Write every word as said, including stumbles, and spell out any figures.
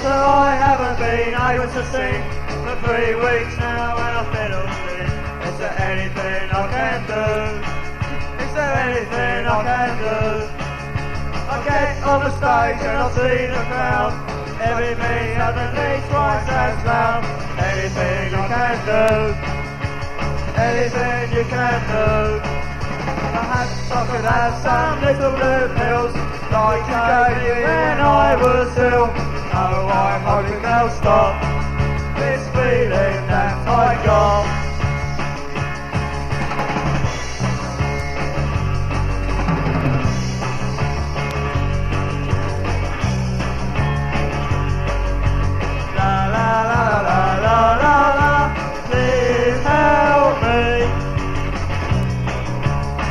also I haven't been able to sing for three weeks now, and I fiddle sing. Is there anything I can do? Is there anything I can do? I get on the stage and I see the crowd. Every me underneath twice as loud. Anything I can do, anything you can do. Perhaps I could have some little blue pills like you gave me when I was ill. Oh, I'm hoping they'll stop this feeling that I got.